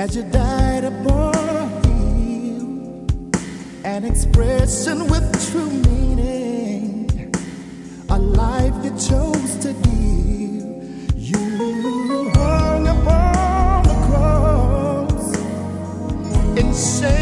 as you died upon a hill, an expression with true meaning, a life you chose to give. You hung upon the cross in shame